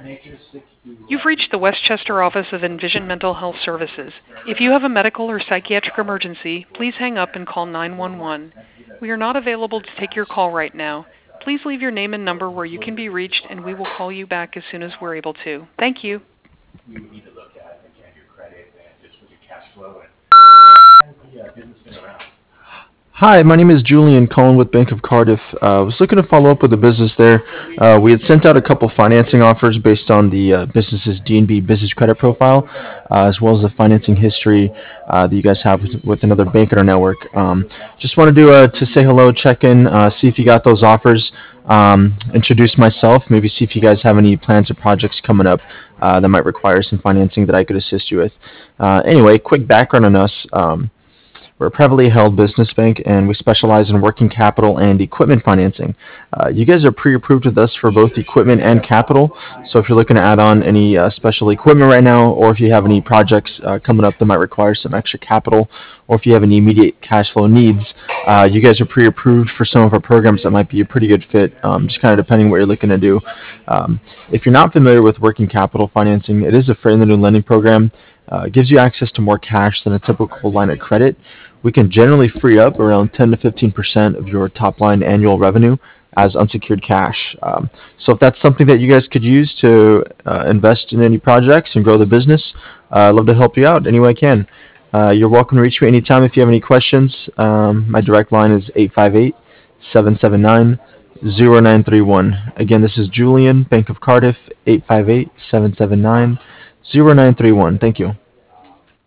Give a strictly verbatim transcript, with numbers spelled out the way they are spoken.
You've reached the Westchester office of Envision Mental Health Services. If you have a medical or psychiatric emergency, please hang up and call nine one one. We are not available to take your call right now. Please leave your name and number where you can be reached, and we will call you back as soon as we're able to. Thank you. Hi, my name is Julian calling with Bank of Cardiff. Uh, I was looking to follow up with the business there. Uh, we had sent out a couple financing offers based on the uh, business's D and B business credit profile, uh, as well as the financing history uh, that you guys have with, with another bank in our network. Um, just wanted to uh, to say hello, check in, uh, see if you got those offers, um, introduce myself, maybe see if you guys have any plans or projects coming up uh, that might require some financing that I could assist you with. Uh, anyway, quick background on us. Um, we're a privately held business bank, and we specialize in working capital and equipment financing. Uh, you guys are pre-approved with us for both equipment and capital. So if you're looking to add on any uh, special equipment right now, or if you have any projects uh, coming up that might require some extra capital, or if you have any immediate cash flow needs, uh, you guys are pre-approved for some of our programs that might be a pretty good fit, um, just kind of depending what you're looking to do. Um, if you're not familiar with working capital financing, it is a friendly new lending program. Uh, it gives you access to more cash than a typical line of credit. We can generally free up around ten to fifteen percent of your top line annual revenue as unsecured cash. Um, so if that's something that you guys could use to uh, invest in any projects and grow the business, uh, I'd love to help you out any way I can. Uh, you're welcome to reach me anytime if you have any questions. Um, my direct line is eight five eight, seven seven nine, zero nine three one. Again, this is Julian, Bank of Cardiff, eight five eight, seven seven nine, zero nine three one. Thank you.